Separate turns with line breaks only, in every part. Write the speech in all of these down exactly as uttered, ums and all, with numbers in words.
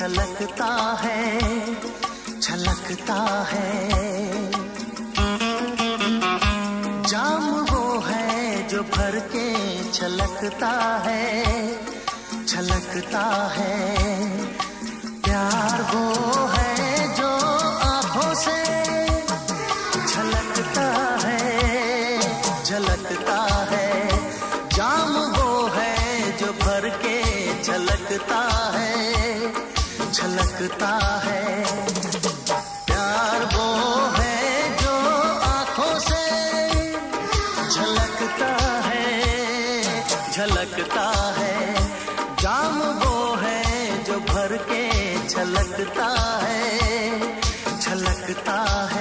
छलकता है, छलकता है। जाम वो है जो भर के छलकता है, छलकता है। प्यार वो है जो आंखों से झलकता है, झलकता है। जाम वो है जो भर के छलकता है, छलकता है। प्यार वो है जो आंखों से झलकता है, झलकता है। जाम वो है जो भर के छलकता है, छलकता है।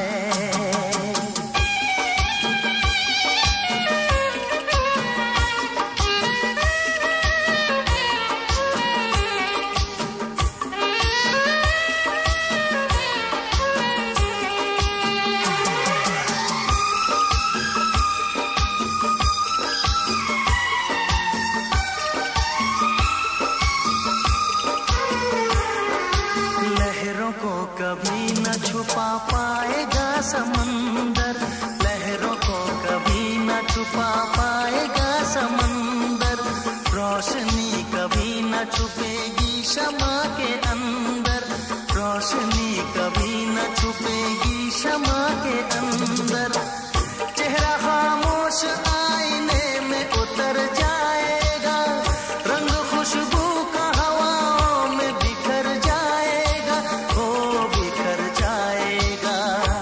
कभी न छुपा पाएगा समंदर, लहरों को कभी न छुपा पाएगा समंदर। रोशनी कभी न छुपेगी शमा के अंदर, रोशनी कभी न छुपेगी शमा के अंदर। चेहरा खामोश आईने में उतर जाएगा, रंग खुशबू का हवाओं में बिखर जाएगा, हो बिखर जाएगा।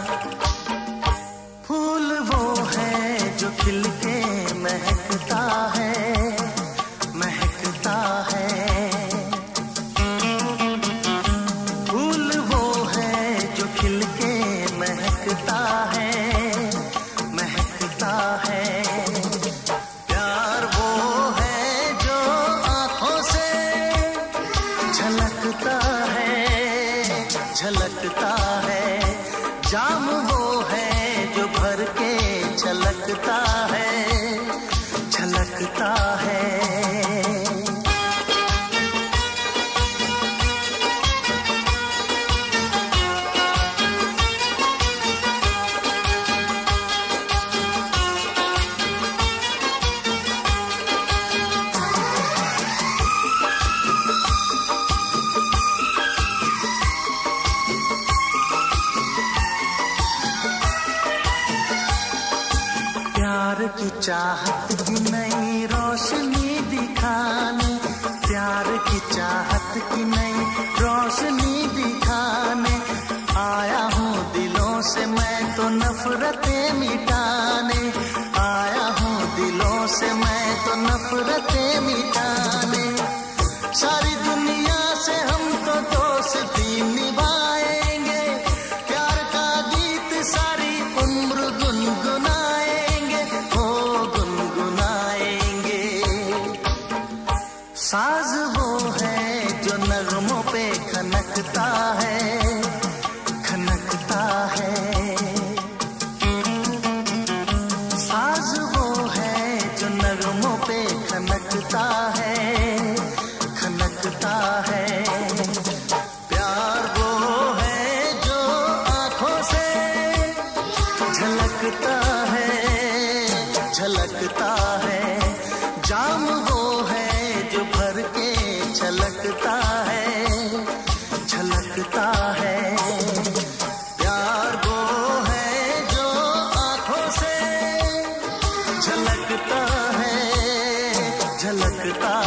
फूल वो है जो खिल के महकता है, महकता है। फूल वो है जो खिल के महकता है, महकता है। प्यार वो है जो आंखों से झलकता है, झलकता है। जाम वो है जो भर के छलकता है, छलकता है। प्यार की चाहत की नई रोशनी दिखाने, प्यार की चाहत की नई रोशनी दिखाने आया हूँ दिलों से मैं तो नफरतें मिटाने, आया हूँ दिलों से मैं तो नफरतें मिटाने। सारी दुनिया से हम तो दोस्ती निभाएंगे, प्यार का गीत सारी उम्र गुनगुनाएंगे, हो गुनगुनाएंगे। साज वो है जो नगमों पे खनकता है, खनकता है। साज वो है जो नगमों पे खनकता है, खनकता है। प्यार वो है जो आंखों से झलकता है, झलकता है। जाम वो है जो भर के छलकता है, छलकता है। प्यार वो है जो आंखों से झलकता है, झलकता